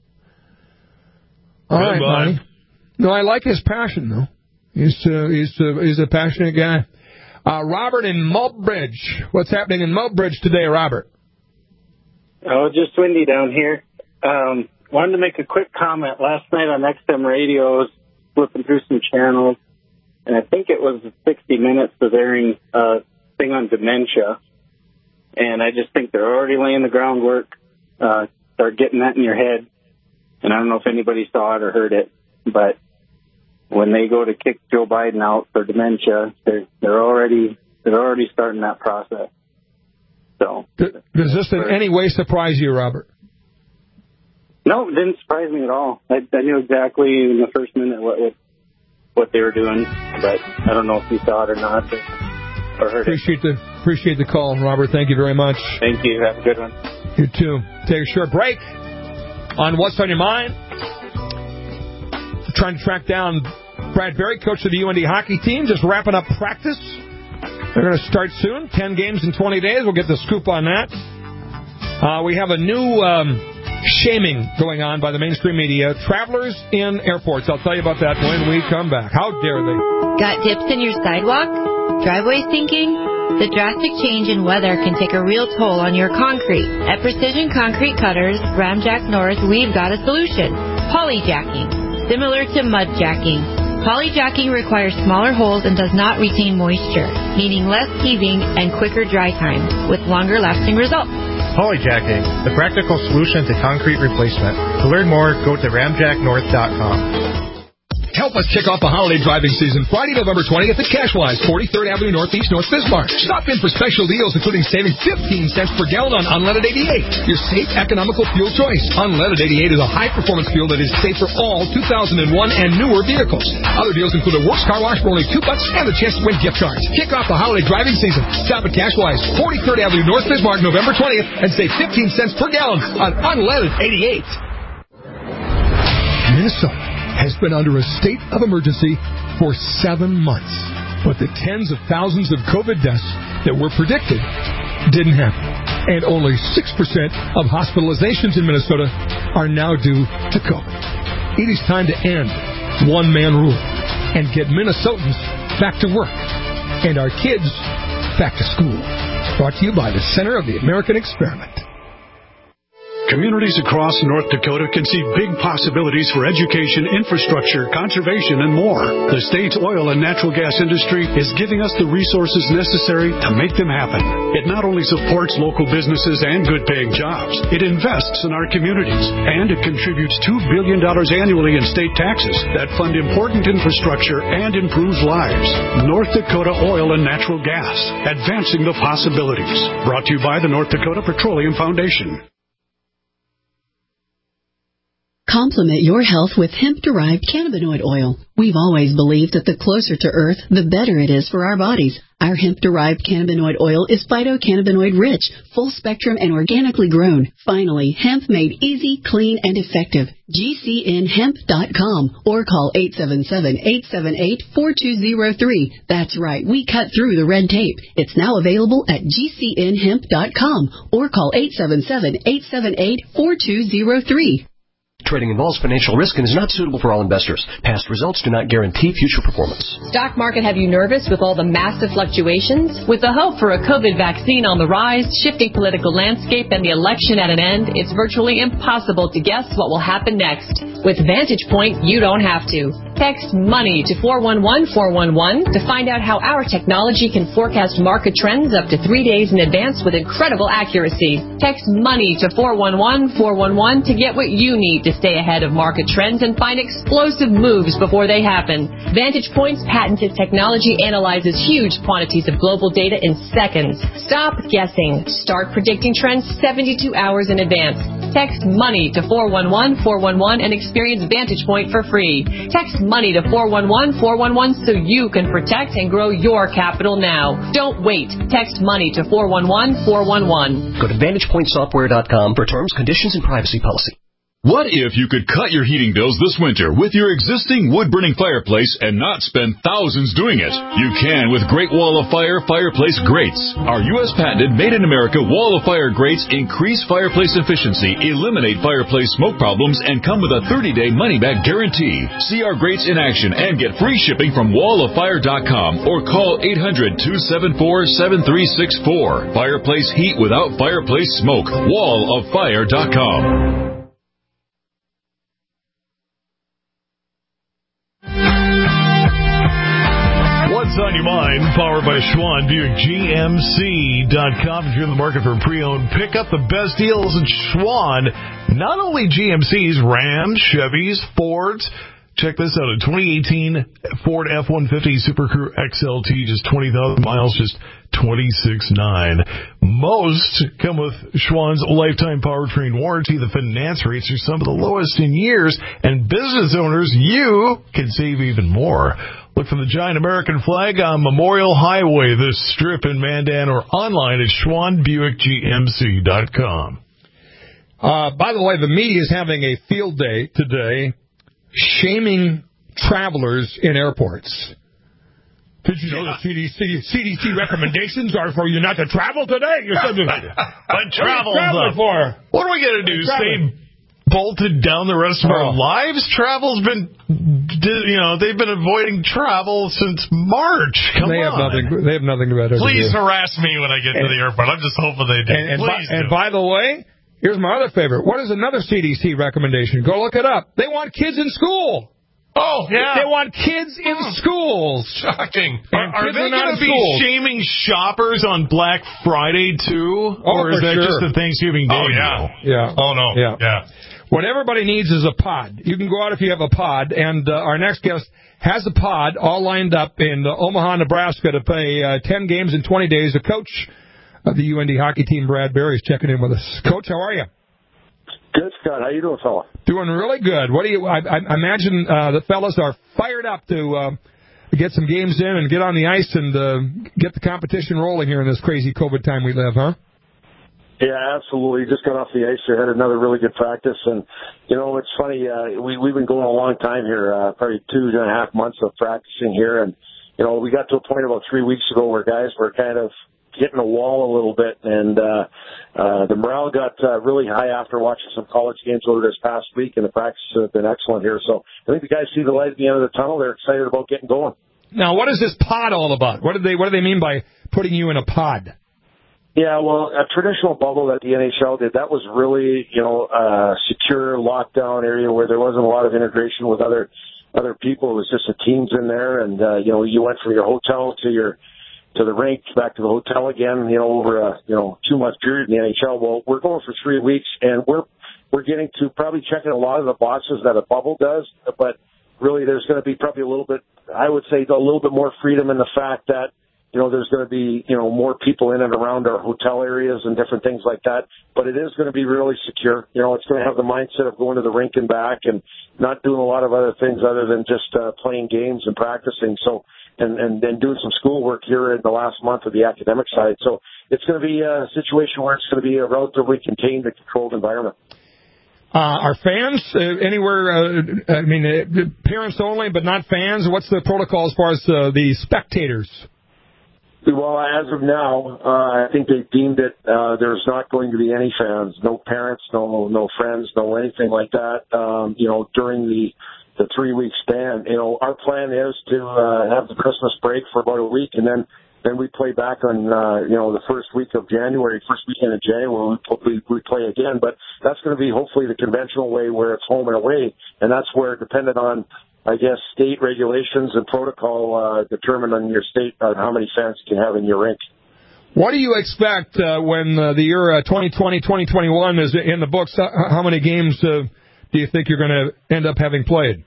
All right, Monty. No, I like his passion, though. He's uh, he's uh, he's a passionate guy. Uh, Robert in Multbridge. What's happening in Multbridge today, Robert? Oh, just windy down here. Um, wanted to make a quick comment. Last night on X M Radio, I was flipping through some channels, and I think it was sixty minutes of airing a thing on dementia. And I just think they're already laying the groundwork. Uh, start getting that in your head. And I don't know if anybody saw it or heard it, but when they go to kick Joe Biden out for dementia, they're they're already they're already starting that process. So does this in any way surprise you, Robert? No, it didn't surprise me at all. I, I knew exactly in the first minute what, what what they were doing, but I don't know if you saw it or not or, or heard appreciate it. The, appreciate the call, Robert. Thank you very much. Thank you. Have a good one. You too. Take a short break on What's on Your Mind. We're trying to track down Brad Berry, coach of the U N D hockey team, just wrapping up practice. They're going to start soon. Ten games in twenty days. We'll get the scoop on that. Uh, we have a new um, shaming going on by the mainstream media. Travelers in airports. I'll tell you about that when we come back. How dare they? Got dips in your sidewalk? Driveway sinking? The drastic change in weather can take a real toll on your concrete. At Precision Concrete Cutters, Ramjack North, we've got a solution. Polyjacking. Similar to mud jacking. Polyjacking requires smaller holes and does not retain moisture, meaning less heaving and quicker dry time, with longer-lasting results. Polyjacking, the practical solution to concrete replacement. To learn more, go to ramjack north dot com. Help us kick off the holiday driving season Friday, November twentieth at Cashwise, forty-third Avenue Northeast, North Bismarck. Stop in for special deals, including saving fifteen cents per gallon on unleaded eighty-eight. Your safe, economical fuel choice. Unleaded eighty-eight is a high-performance fuel that is safe for all two thousand one and newer vehicles. Other deals include a Works Car Wash for only two bucks and a chance to win gift cards. Kick off the holiday driving season. Stop at Cashwise, forty-third Avenue North Bismarck, November twentieth, and save fifteen cents per gallon on unleaded eighty-eight. Minnesota has been under a state of emergency for seven months. But the tens of thousands of COVID deaths that were predicted didn't happen. And only six percent of hospitalizations in Minnesota are now due to COVID. It is time to end one-man rule and get Minnesotans back to work and our kids back to school. Brought to you by the Center of the American Experiment. Communities across North Dakota can see big possibilities for education, infrastructure, conservation, and more. The state's oil and natural gas industry is giving us the resources necessary to make them happen. It not only supports local businesses and good-paying jobs, it invests in our communities, and it contributes two billion dollars annually in state taxes that fund important infrastructure and improves lives. North Dakota Oil and Natural Gas, advancing the possibilities. Brought to you by the North Dakota Petroleum Foundation. Complement your health with hemp-derived cannabinoid oil. We've always believed that the closer to Earth, the better it is for our bodies. Our hemp-derived cannabinoid oil is phytocannabinoid-rich, full-spectrum, and organically grown. Finally, hemp made easy, clean, and effective. G C N hemp dot com or call eight seven seven, eight seven eight, four two zero three. That's right, we cut through the red tape. It's now available at G C N hemp dot com or call eight seven seven, eight seven eight, four two zero three. Trading involves financial risk and is not suitable for all investors. Past results do not guarantee future performance. Stock market have you nervous with all the massive fluctuations? With the hope for a COVID vaccine on the rise, shifting political landscape, and the election at an end, it's virtually impossible to guess what will happen next. With Vantage Point, you don't have to. Text MONEY to four one one four one one to find out how our technology can forecast market trends up to three days in advance with incredible accuracy. Text MONEY to four one one four one one to get what you need to stay ahead of market trends and find explosive moves before they happen. Vantage Point's patented technology analyzes huge quantities of global data in seconds. Stop guessing. Start predicting trends seventy-two hours in advance. Text MONEY to four one one four one one and experience Vantage Point for free. Text MONEY to four one one four one one so you can protect and grow your capital now. Don't wait. Text MONEY to four one one four one one. Go to vantage point software dot com for terms, conditions, and privacy policy. What if you could cut your heating bills this winter with your existing wood-burning fireplace and not spend thousands doing it? You can with Great Wall of Fire fireplace grates. Our U S patented made-in-America Wall of Fire grates increase fireplace efficiency, eliminate fireplace smoke problems, and come with a thirty-day money-back guarantee. See our grates in action and get free shipping from wall of fire dot com or call eight hundred, two seven four, seven three six four. Fireplace heat without fireplace smoke. wall of fire dot com. What's on your mind? Powered by Schwann Buick G M C dot com. If you're in the market for a pre-owned pickup, the best deals at Schwann. Not only G M Cs, Rams, Chevys, Fords. Check this out. A twenty eighteen Ford F one fifty Super Crew X L T, just twenty thousand miles, just twenty-six nine. Most come with Schwann's lifetime powertrain warranty. The finance rates are some of the lowest in years, and business owners, you can save even more. Look for the giant American flag on Memorial Highway, this strip in Mandan, or online at Schwann Buick G M C dot com. Uh, by the way, the media is having a field day today shaming travelers in airports. Did you know the C D C, C D C recommendations are for you not to travel today? You're such a, but travel for. What are we going to do? Stay bolted down the rest of our lives? Travel's been, you know, they've been avoiding travel since March. Come they on. Have nothing, they have nothing better to do. Please harass me when I get and, to the airport. I'm just hoping they do. And, and, Please by, do. and by the way, here's my other favorite. What is another C D C recommendation? Go look it up. They want kids in school. Oh, yeah. They want kids in schools. Shocking. Are, are they going to be schools. shaming shoppers on Black Friday, too? Oh, or is that sure. just the Thanksgiving Day Oh, yeah. deal? Yeah. Oh, no. Yeah. yeah. What everybody needs is a pod. You can go out if you have a pod, and uh, our next guest has a pod all lined up in uh, Omaha, Nebraska to play uh, ten games in twenty days. The coach of the U N D hockey team, Brad Berry, is checking in with us. Coach, how are you? Good, Scott. How you doing, fella? Doing really good. What do you? I, I imagine uh, the fellas are fired up to uh, get some games in and get on the ice and uh, get the competition rolling here in this crazy COVID time we live, huh? Yeah, absolutely. Just got off the ice here, had another really good practice, and you know it's funny. Uh, we we've been going a long time here, uh, probably two and a half months of practicing here, and you know we got to a point about three weeks ago where guys were kind of hitting a wall a little bit, and uh, uh, the morale got uh, really high after watching some college games over this past week, and the practices have been excellent here. So I think the guys see the light at the end of the tunnel. They're excited about getting going. Now, what is this pod all about? What do they What do they mean by putting you in a pod? Yeah, well, a traditional bubble that the N H L did, that was really, you know, a secure lockdown area where there wasn't a lot of integration with other other people. It was just the teams in there, and, uh, you know, you went from your hotel to your to the rink, back to the hotel again, you know, over a, you know, two-month period in the N H L. Well, we're going for three weeks, and we're we're getting to probably checking a lot of the boxes that a bubble does, but really there's going to be probably a little bit, I would say, a little bit more freedom in the fact that, you know, there's going to be, you know, more people in and around our hotel areas and different things like that. But it is going to be really secure. You know, it's going to have the mindset of going to the rink and back and not doing a lot of other things other than just uh, playing games and practicing. So, and, and, and doing some schoolwork here in the last month of the academic side. So it's going to be a situation where it's going to be a relatively contained and controlled environment. Uh, are fans uh, anywhere, uh, I mean, uh, parents only, but not fans? What's the protocol as far as uh, the spectators? Well, as of now, uh, I think they deemed it, uh, there's not going to be any fans, no parents, no, no friends, no anything like that, um, you know, during the, the three week span. You know, our plan is to, uh, have the Christmas break for about a week, and then, then we play back on, uh, you know, the first week of January, first weekend of January, we, we play again, but that's going to be hopefully the conventional way where it's home and away, and that's where, dependent on, I guess, state regulations and protocol uh, determine on your state uh, how many fans you can have in your rink. What do you expect uh, when uh, the year uh, twenty twenty, twenty twenty-one is in the books? How many games uh, do you think you're going to end up having played?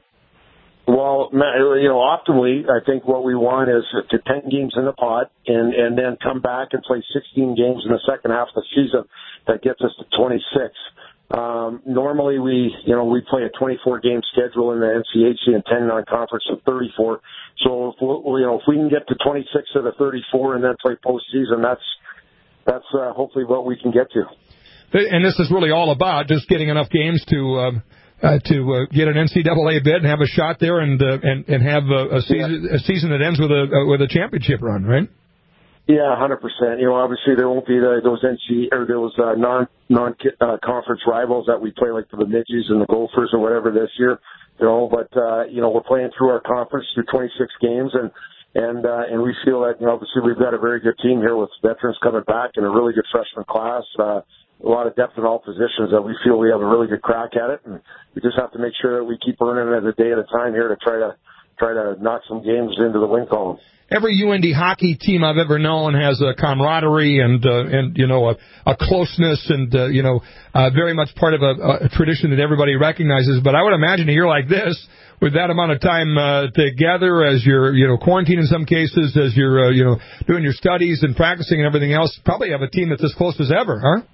Well, you know, optimally, I think what we want is to ten games in the pot and, and then come back and play sixteen games in the second half of the season. That gets us to twenty-six. Um, normally we, you know, we play a twenty-four game schedule in the N C H C and ten non-conference of thirty-four. So, if we, you know, if we can get to twenty-six of the thirty-four and then play postseason, that's, that's, uh, hopefully what we can get to. And this is really all about just getting enough games to, uh, uh, to, uh, get an N C double A bid and have a shot there and, uh, and, and have a, a season, a season that ends with a, uh, with a championship run, right? Yeah, one hundred percent. You know, obviously there won't be the, those N C or those uh, non non uh, conference rivals that we play like the Bemidjis and the Gophers or whatever this year. You know, but uh, you know we're playing through our conference through twenty-six games, and and uh, and we feel that you know, obviously we've got a very good team here with veterans coming back and a really good freshman class. Uh, a lot of depth in all positions that we feel we have a really good crack at it, and we just have to make sure that we keep earning it a day at a time here to try to try to knock some games into the win column. Every U N D hockey team I've ever known has a camaraderie and uh, and you know a, a closeness and uh, you know uh, very much part of a, a tradition that everybody recognizes. But I would imagine a year like this, with that amount of time uh, together, as you're you know quarantined in some cases, as you're uh, you know doing your studies and practicing and everything else, probably have a team that's as close as ever, huh?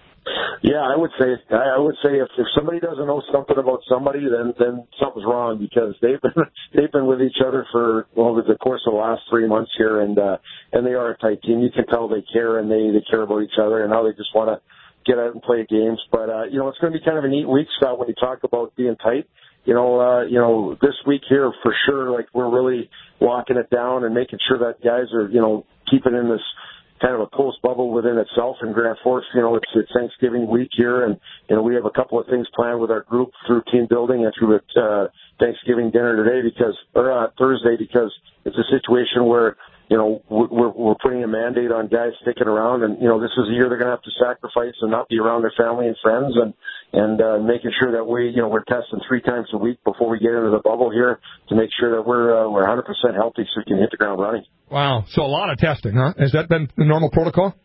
Yeah, I would say I would say if, if somebody doesn't know something about somebody, then then something's wrong, because they've been they've been with each other for well, over the course of the last three months here, and uh, and they are a tight team. You can tell they care and they they care about each other, and now they just want to get out and play games. But uh, you know, it's going to be kind of a neat week, Scott, when you talk about being tight. You know, uh, you know, this week here for sure, like we're really locking it down and making sure that guys are you know keeping in this kind of a close bubble within itself in Grand Forks. You know, it's, it's Thanksgiving week here, and, you know, we have a couple of things planned with our group through team building and through uh, Thanksgiving dinner today because, or uh, Thursday, because it's a situation where, you know, we're, we're putting a mandate on guys sticking around, and, you know, this is a year they're going to have to sacrifice and not be around their family and friends, and, and uh, making sure that we, you know, we're testing three times a week before we get into the bubble here to make sure that we're, uh, we're one hundred percent healthy so we can hit the ground running. Wow. So a lot of testing, huh? Has that been the normal protocol?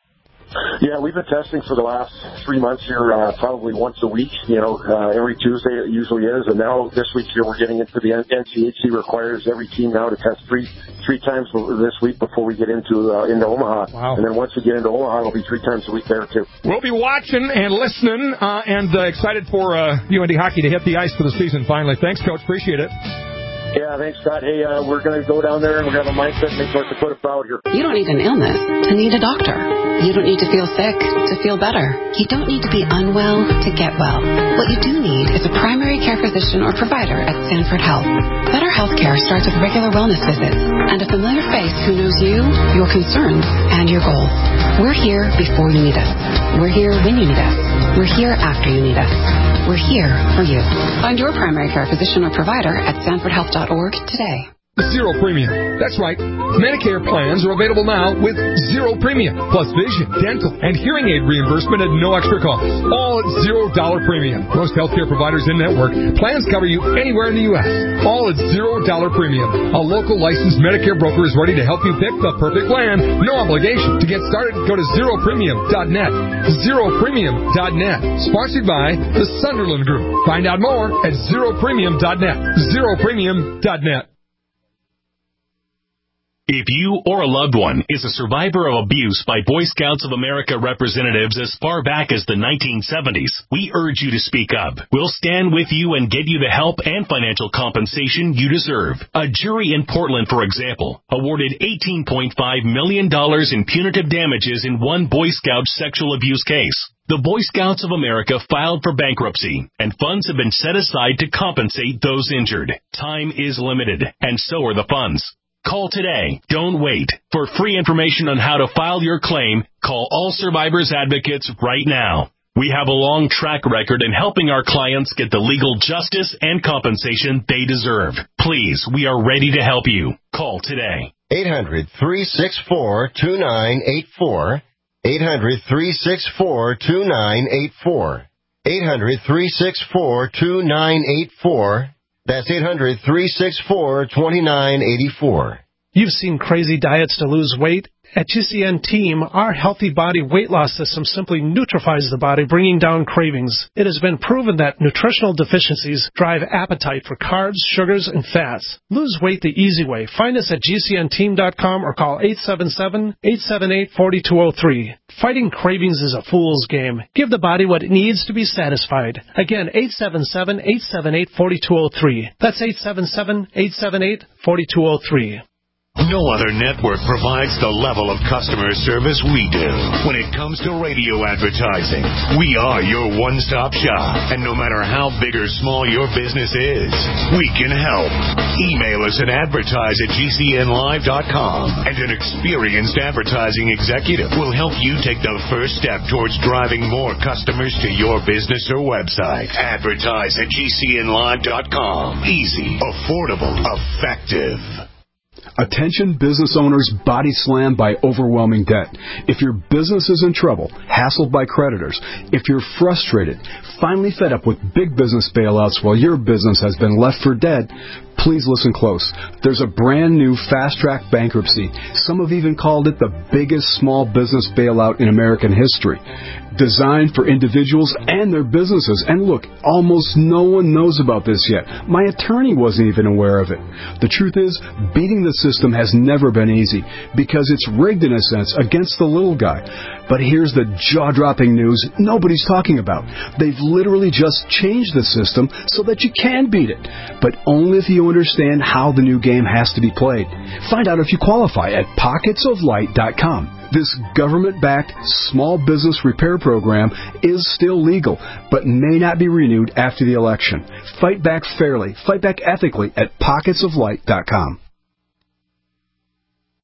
Yeah, we've been testing for the last three months here, uh, probably once a week, you know, uh, every Tuesday it usually is. And now this week here we're getting into the N C H C requires every team now to test three three times this week before we get into uh, into Omaha. Wow. And then once we get into Omaha, it'll be three times a week there, too. We'll be watching and listening uh, and uh, excited for uh, U N D hockey to hit the ice for the season finally. Thanks, Coach. Appreciate it. Yeah, thanks, Scott. Hey, uh, we're going to go down there and we're going to have a mindset and make North Dakota proud here. You don't need an illness to need a doctor. You don't need to feel sick to feel better. You don't need to be unwell to get well. What you do need is a primary care physician or provider at Sanford Health. Better health care starts with regular wellness visits and a familiar face who knows you, your concerns, and your goals. We're here before you need us. We're here when you need us. We're here after you need us. We're here for you. Find your primary care physician or provider at sanford health dot org today. Zero premium. That's right. Medicare plans are available now with zero premium, plus vision, dental, and hearing aid reimbursement at no extra cost. All at zero dollar premium. Most healthcare providers in network plans cover you anywhere in the U S. All at zero dollar premium. A local licensed Medicare broker is ready to help you pick the perfect plan. No obligation. To get started, go to zero premium dot net. zero premium dot net. Sponsored by the Sunderland Group. Find out more at zero premium dot net. zero premium dot net. If you or a loved one is a survivor of abuse by Boy Scouts of America representatives as far back as the nineteen seventies, we urge you to speak up. We'll stand with you and get you the help and financial compensation you deserve. A jury in Portland, for example, awarded eighteen point five million dollars in punitive damages in one Boy Scout sexual abuse case. The Boy Scouts of America filed for bankruptcy, and funds have been set aside to compensate those injured. Time is limited, and so are the funds. Call today. Don't wait. For free information on how to file your claim, call All Survivors Advocates right now. We have a long track record in helping our clients get the legal justice and compensation they deserve. Please, we are ready to help you. Call today. eight hundred, three six four, two nine eight four. eight hundred, three six four, two nine eight four. eight hundred, three six four, two nine eight four. That's eight hundred, three six four, two nine eight four. You've seen crazy diets to lose weight. At G C N Team, our Healthy Body Weight Loss System simply neutralizes the body, bringing down cravings. It has been proven that nutritional deficiencies drive appetite for carbs, sugars, and fats. Lose weight the easy way. Find us at G C N team dot com or call eight seven seven, eight seven eight, four two zero three. Fighting cravings is a fool's game. Give the body what it needs to be satisfied. Again, eight seven seven, eight seven eight, four two zero three. That's eight seven seven, eight seven eight, four two zero three. No other network provides the level of customer service we do. When it comes to radio advertising, we are your one-stop shop. And no matter how big or small your business is, we can help. Email us at advertise at G C N live dot com, and an experienced advertising executive will help you take the first step towards driving more customers to your business or website. Advertise at G C N live dot com. Easy, affordable, effective. Attention business owners body slammed by overwhelming debt. If your business is in trouble, hassled by creditors, if you're frustrated, finally fed up with big business bailouts while your business has been left for dead, please listen close. There's a brand new fast-track bankruptcy. Some have even called it the biggest small business bailout in American history. Designed for individuals and their businesses. And look, almost no one knows about this yet. My attorney wasn't even aware of it. The truth is, beating the system has never been easy because it's rigged in a sense against the little guy. But here's the jaw-dropping news nobody's talking about. They've literally just changed the system so that you can beat it, but only if you understand how the new game has to be played. Find out if you qualify at pockets of light dot com. This government-backed small business repair program is still legal, but may not be renewed after the election. Fight back fairly, fight back ethically at pockets of light dot com.